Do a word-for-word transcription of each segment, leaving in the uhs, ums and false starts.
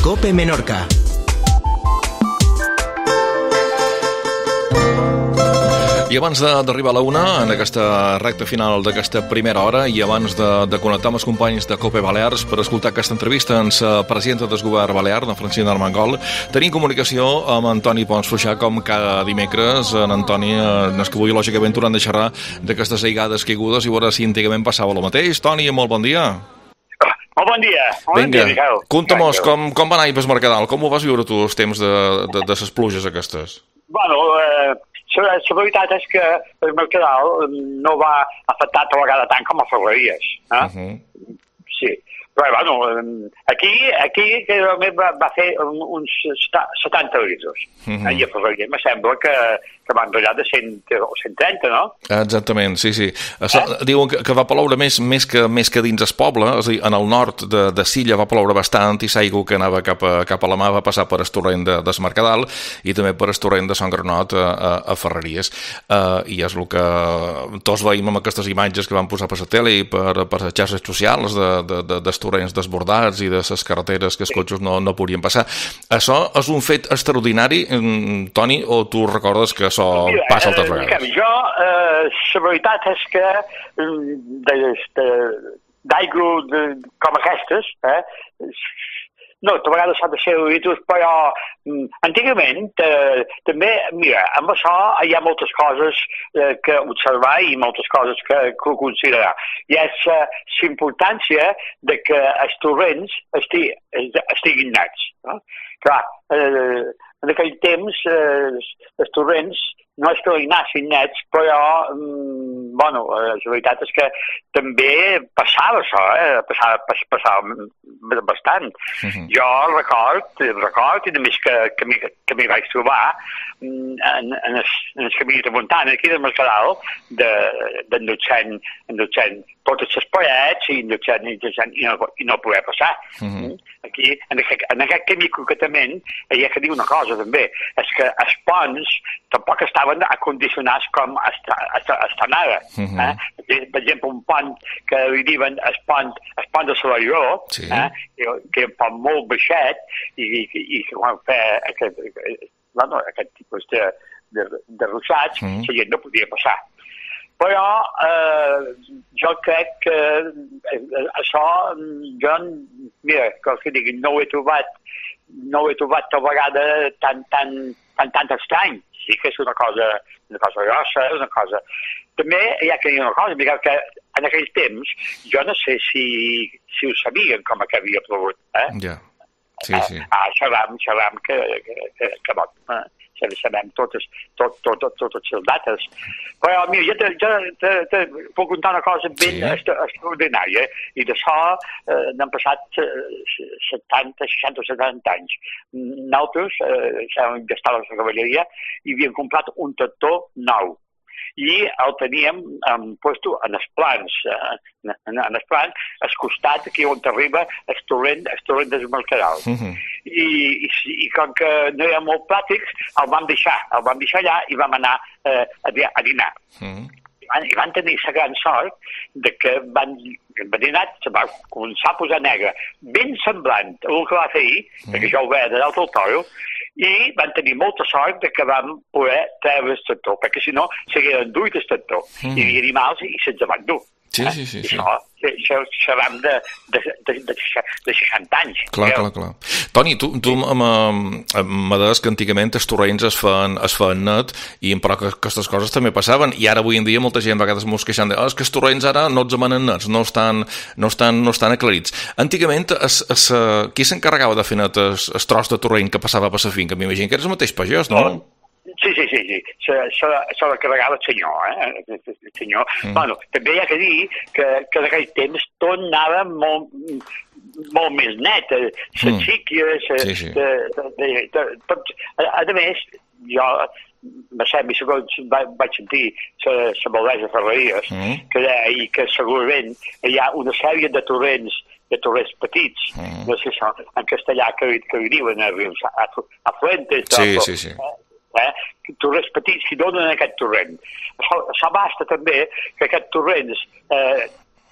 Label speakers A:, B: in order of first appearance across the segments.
A: COPE Menorca.
B: I abans d'arribar a la una, en aquesta recta final d'aquesta primera hora, i abans de, de connectar amb els companys de COPE Balears per escoltar aquesta entrevista amb la presidenta del govern balear, la Francina Armengol, tenim comunicació amb Antoni Pons Fluixà, com cada dimecres. En Antoni, en el que avui, lògicament, hauran de xerrar d'aquestes aigades caigudes i veure si antigament passava el mateix. Toni, molt bon dia.
C: Molt bon dia. Molt
B: Vinga,
C: bon dia,
B: conta-mos, com, com va anar ahir pel Mercadal? Com ho vas viure tu, els temps de, de, de les pluges aquestes?
C: Bueno, eh, la, la veritat és que el Mercadal no va afectar a vegada tant com a Ferreries. Eh? Uh -huh. Sí. Però, bueno, aquí, aquí va, va fer uns setanta litres. Uh -huh. I a Ferreries me sembla que, que van ratllar de cent o cent trenta, no?
B: Exactament, sí, sí. Eh? Diuen que, que va ploure més, més, que, més que dins el poble, és a dir, en el nord de, de Silla va ploure bastant i l'aigua que anava cap a, cap a la mà va passar per el torrent de, de Mercadal i també per el torrent de Sant Granot a, a, a Ferreries. Uh, I és el que tots veiem amb aquestes imatges que van posar per la tele i per, per les xarxes socials de, de, de, dels torrents desbordats i de les carreteres que els cotxes no, no podien passar. Això és un fet extraordinari, Toni, o tu recordes que això
C: Mira,
B: passa altres
C: eh,
B: vegades?
C: Jo, eh, la veritat és que d'aigua com aquestes, eh, no, a vegades s'ha de ser litres, però mm, antigament eh, també, mira, amb això hi ha moltes coses eh, que observar i moltes coses que, que considerar. I és eh, la importància de que els torrents esti, estiguin nets. No? Clar, eh, en aquell temps eh, els torrents no és que li nassin nets, però, mm, bueno, la veritat és que també passava això, eh? passava, passava bastant. Uh -huh. Jo record, record, i només que, que, m'hi, que m'hi vaig trobar en, en, el, en el camí de muntanya, aquí del Mercadal, d'endutxant totes les parets i endutxant i, i, no, i no poder passar. Uh -huh. Aquí, en aquest, en aquest camí concretament, hi ha que dir una cosa també, és que els ponts tampoc estaven acondicionats com estan ara. Uh -huh. eh? Per exemple, un pont que li diuen el pont, el pont de Salvador, sí. eh? que és un pont molt baixet i, i, i que quan fer aquest, bueno, aquest tipus de, de, de ruixats, uh -huh. la gent no podia passar. Però eh, jo crec que eh, això, jo, mira, com que digui, no ho he trobat, no ho he trobat tal vegada tan, tan, tan, tan estrany. Sí que és una cosa, una cosa grossa, una cosa... També hi ha que dir una cosa, mira, que en aquell temps jo no sé si, si ho sabien com que havia plogut, eh?
B: Ja, yeah. Sí, sí.
C: Ah, xerram, xerram que, que, que, que bon, eh? sabem totes, tot, tot, tot, totes les dates. Però, mira, jo te, te, te, te puc contar una cosa ben sí. extraordinària, i d'això eh, n'han passat setanta, seixanta o setanta anys. Nosaltres, eh, ja estava a la cavalleria, i havíem comprat un tractor nou. I el teníem um, puesto en els plans, eh, en, en els plans, al costat, aquí on arriba el torrent, el torrent del Mercadal. Uh -huh. I, i, I com que no eren molt pràctics, el vam deixar, el vam deixar allà i vam anar eh, a, a dinar. Uh -huh. I, van, I van tenir la gran sort de que van, van dinar, se va començar a posar negre, ben semblant al que va fer ahir, uh -huh. perquè jo ho veia de l'altre toro, i van tenir molta sort de que vam poder treure el tractor, perquè si no s'hagueren duit el tractor. Mm. Hi havia animals i se'ns van dur.
B: Sí,
C: eh?
B: sí, sí.
C: I
B: sí.
C: això, això, això vam de, de, de, de, de seixanta anys.
B: Clar, clar, clar. Toni, tu, tu m'ha deies que antigament els torrents es feien, es feien net, i però que aquestes coses també passaven, i ara avui en dia molta gent a vegades mos queixant de oh, és que els torrents ara no els emanen nets, no estan, no estan, no estan aclarits. Antigament, es, es, qui s'encarregava de fer net el, el tros de torrent que passava per la finca? M'imagino que era el mateix pagès, no? no.
C: Sí, sí, sí, sí. Se, se, se la carregava el senyor, eh? El senyor. Mm. Bueno, també hi ha que dir que, que en aquell temps tot anava molt, molt més net. Les mm. xiques, sí, sí. De, de, de, de, tot. A, a més, jo me sembla, segons vaig sentir la Valdesa Ferreries, mm. que deia que segurament hi ha una sèrie de torrents de torrents petits, mm. no sé això, en castellà que, que li diuen a, a, a Fuentes,
B: sí, sí, sí.
C: Eh? torrents petits que donen aquest torrent. Això, això basta també que aquests torrents eh,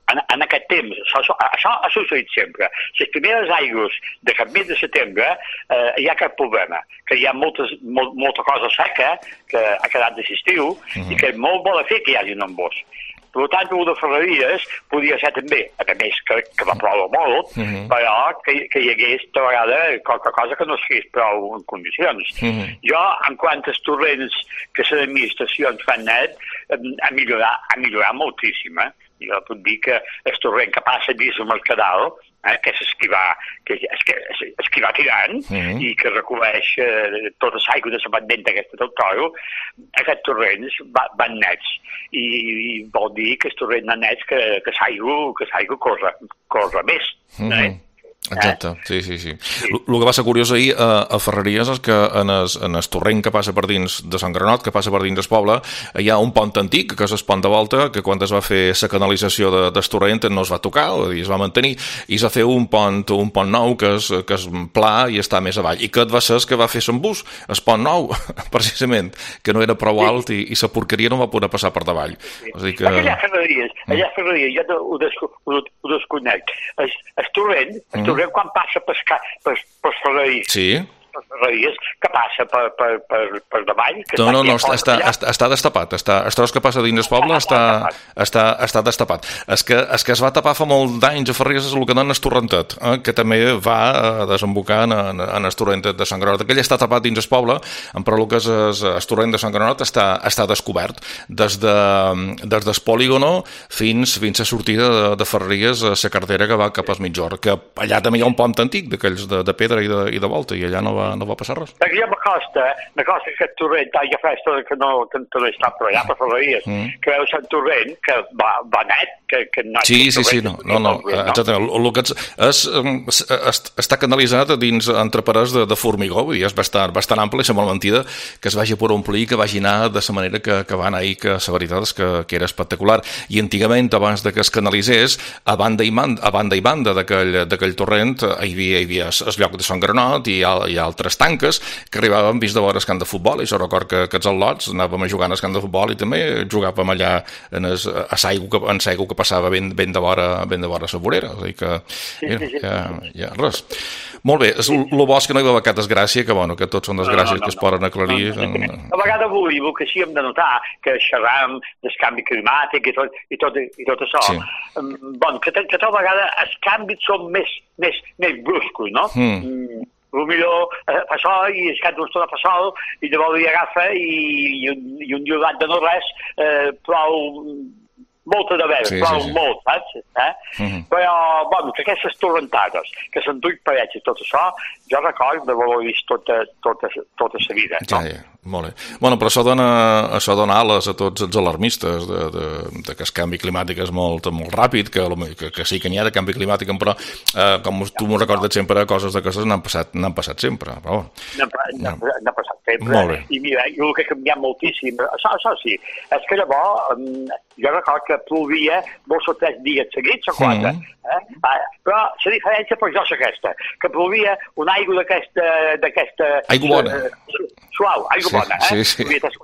C: en, en aquest temps, això, això ha succeït sempre. Les primeres aigües d'aquest mes de setembre eh, hi ha cap problema, que hi ha moltes, molt, molta cosa seca que ha quedat d'estiu uh-huh. i que és molt bona fer que hi hagi un embòs. Per tant, el de Ferreries podia ser també, a més que, que va ploure molt, uh-huh. però que, que hi hagués de vegada qualque cosa que no es fes prou en condicions. Uh-huh. Jo, en quant als torrents que les administracions fan net, ha millorat, ha millorat moltíssim. Eh? Jo puc dir que el torrent que passa dins el Mercadal, eh, que és el que va, que és, que, és que va tirant uh-huh. i que recobreix eh, tota l'aigua de la bandenta aquesta del Toro, aquests torrents va, van nets. I, i vol dir que els torrents van nets que, que l'aigua que l'aigua corre, corre més. Uh-huh. Eh?
B: Exacte, eh? sí, sí, sí. El sí. que va ser curiós ahir a, a Ferreries és que en el, en el torrent que passa per dins de Sant Granot, que passa per dins del poble, hi ha un pont antic, que és el pont de volta, que quan es va fer la canalització de, del torrent no es va tocar, i es va mantenir, i es va fer un pont, un pont nou que és, que és pla i està més avall. I aquest va ser el que va fer l'embús, el pont nou, precisament, que no era prou alt i, i la porqueria no va poder passar per davall.
C: Sí. O sigui que... Allà a Ferreries, allà a Ferreries, jo ho, desco, ho, ho desconec. El, el torrent, el torrent quan passa per, per, per Ferreries,
B: sí.
C: per Ferreries, que passa per, per, per, per davall. Que
B: no, no, no, està, està, està, està destapat. Està, el tros que passa dins el poble està, està, està destapat. El que, el que es va tapar fa molt d'anys a Ferreries és el que no és Torrentet, eh, que també va desembocar en, en, en el Torrentet de Sant Granot. Aquell està tapat dins el poble, però el que és el, el Torrent de Sant Granot està, està descobert. Des, de, des del polígono fins, fins a sortida de, de Ferreries a la carretera que va cap al Mitjor, que allà també hi ha un pont antic d'aquells de, de pedra i de, i de volta, i allà no va, no va passar res.
C: Perquè ja m'acosta, m'acosta que aquest torrent, ja fa estona que no, que no està per allà, per Ferreries, mm. que veus el torrent que va, va net, que, que no...
B: Sí, sí, sí, no, no, no, exactament. El, el que és, és, és, està canalitzat dins entre parets de, de formigó, i és bastant, bastant ample, i sembla mentida que es vagi per omplir, que vagi anar de la manera que, que va anar ahir, que la veritat és que, que era espectacular. I antigament, abans de que es canalitzés, a banda i banda, a banda, i banda d'aquell torrent, hi havia, hi havia el lloc de Sant Granot i hi ha, hi ha altres tanques que arribàvem vist de veure el camp de futbol, i jo record que, que els al·lots anàvem a jugar en el camp de futbol i també jugàvem allà en es, a l'aigua que, en l'aigua que passava ben, ben de vora ben de vora la vorera, o sigui que ja, ja, ja, res. Molt bé, el bo és que no hi va haver cap desgràcia, que bueno, que tots són desgràcies no, no, no, que es poden aclarir. No, no, no.
C: A vegades avui, que sí hem de notar que xerram del canvi climàtic i tot, i tot, i tot això, sí. bon, que, que tot vegades els canvis són més, més, més bruscos, no? Mm. El millor fa sol i es cap d'una estona fa sol i llavors hi agafa i, i, un, i un llogat de no res eh, prou molta de veure, sí, prou sí, sí. molt, saps? Eh? Mm-hmm. Però, bueno, que aquestes torrentades, que s'han duit parets i tot això, jo record d'haver vist tota, tota, tota la vida.
B: Ja, no? ja, molt bé. Bueno, però això dona, això dona ales a tots els alarmistes de, de, de que el canvi climàtic és molt, molt ràpid, que, que, que sí que n'hi ha de canvi climàtic, però eh, com tu m'ho recordes sempre, coses d'aquestes n'han passat, n'han passat sempre. Però,
C: n'han no. passat sempre. I mira, jo que ha canviat moltíssim. Això, això sí, és que llavors, jo record que plovia dos o tres dies seguits o quatre. Mm. Eh? Però la diferència per jo és aquesta, que plovia una aigua d'aquesta... d'aquesta
B: aigua bona.
C: Uh, suau, aigua sí, bona. Eh?
B: Sí,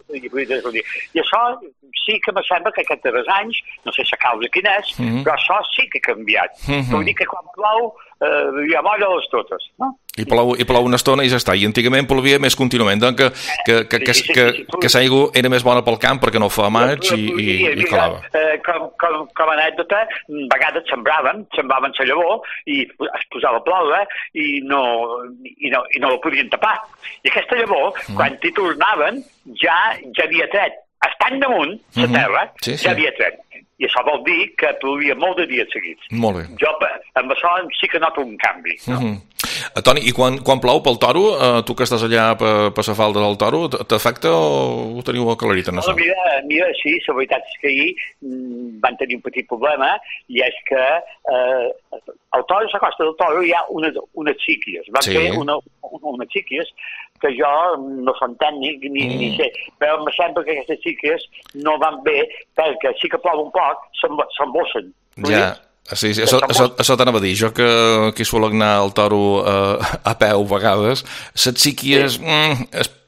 C: sí. I això sí que me sembla que aquests darrers anys, no sé la causa quina és, mm -hmm. però això sí que ha canviat. Mm -hmm. Vull dir que quan plou eh, hi ha molla les totes, no?
B: I plou, i plou una estona i ja està. I antigament plovia més contínuament, doncs que, que, que, que, que, que l'aigua era més bona pel camp perquè no fa maig i, i, i calava.
C: Eh, com, com, com a anècdota, a vegades sembraven, sembraven la llavor i es posava a ploure i no, i no, i no la podien tapar. I aquesta llavor, mm. quan hi tornaven, ja, ja havia tret. Estant damunt, la terra, mm-hmm. sí, sí. ja havia tret. I això vol dir que plovia molt de dies seguits.
B: Molt bé.
C: Jo, amb això, sí que noto un canvi. No?
B: Mm-hmm. Uh, Toni, i quan, quan plou pel Toro, uh, tu que estàs allà per, per la falda del Toro, t'afecta o ho teniu aclarit en això?
C: No, mira, mira, sí, la veritat és que ahir mm, van tenir un petit problema, i és que eh, al Toro, a la costa del Toro, hi ha unes, unes síquies. Van sí. fer una, una, unes síquies que jo no som tècnic ni, mm. ni sé, però em sembla que aquestes síquies no van bé perquè sí que plou un poc, s'embossen.
B: Ja. Sí, sí, això, això, això t'anava a dir. Jo que, que suelo anar al Toro eh, a peu a vegades, les síquies sí. mm, es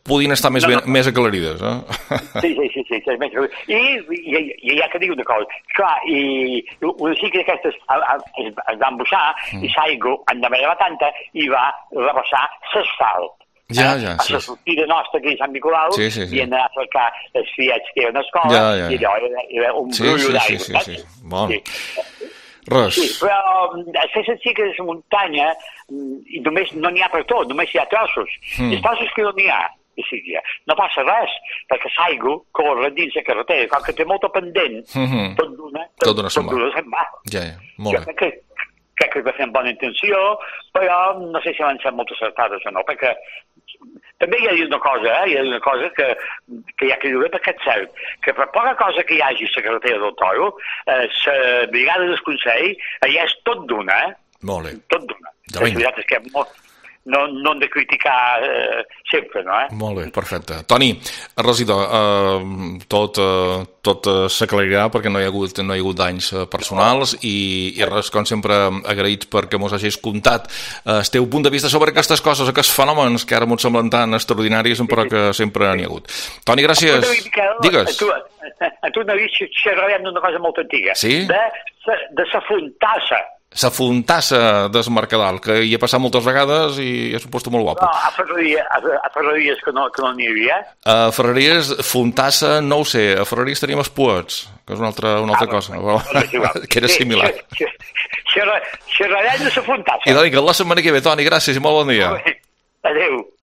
B: podien estar més,
C: no,
B: ben,
C: no.
B: més aclarides, eh?
C: Sí, sí, sí, sí, sí més aclarides. I, i, i hi ha que dir una cosa, clar, i una xica d'aquestes es va embuixar mm. i l'aigua en davant tanta i va rebassar l'asfalt.
B: Ja, ja,
C: a
B: sí.
C: la sortida nostra aquí a Sant Nicolau,
B: sí, sí, sí.
C: i anar a cercar els fiets que eren a l'escola,
B: ja, ja, ja.
C: i allò era, era un
B: sí,
C: brullo
B: sí,
C: d'aigua.
B: Sí, sí, sí. Bon. Sí. Res.
C: Sí, però a fer les xiques de muntanya i només no n'hi ha per tot, només hi ha trossos. Mm. Els trossos que no n'hi ha, no passa res, perquè l'aigua corre dins la carretera, com que té molta pendent,
B: mm -hmm.
C: tot d'una
B: tot d'una
C: se'n va.
B: Ja, ja, molt bé.
C: Crec, crec que va fer amb bona intenció, però no sé si van ser moltes acertades o no, perquè també hi ha una cosa, eh? Hi ha una cosa que, que hi ha que dir, perquè és cert, que per poca cosa que hi hagi a la carretera del Toro, eh, la brigada del Consell, allà és tot d'una, eh?
B: Molt bé.
C: Tot d'una.
B: Ja,
C: la veritat és que molt, no, no hem de criticar eh, sempre, no? Eh?
B: Molt bé, perfecte. Toni, regidor, eh, tot, eh, tot eh, s'aclarirà perquè no hi ha hagut, no hi ha hagut danys eh, personals i, i res, com sempre, agraïts perquè mos hagis contat eh, el teu punt de vista sobre aquestes coses, aquests fenòmens que ara mos semblen tan extraordinaris, però que sempre n'hi ha hagut. Toni, gràcies. Digues.
C: A tu, a tu n'havies xerrarem d'una cosa molt antiga.
B: Sí?
C: De, de sa fontassa.
B: La fontassa del Mercadal, que hi he passat moltes vegades i és un lloc molt guapo.
C: No, a Ferreries, a, a Ferreries que no, que no n'hi havia.
B: A Ferreries, fontassa, no ho sé, a Ferreries teníem els Puets, que és una altra, una altra ah, cosa, no, que era similar.
C: Xerrarem de la fontassa.
B: I doncs, que la setmana que ve, Toni, gràcies i molt bon dia.
C: Adéu.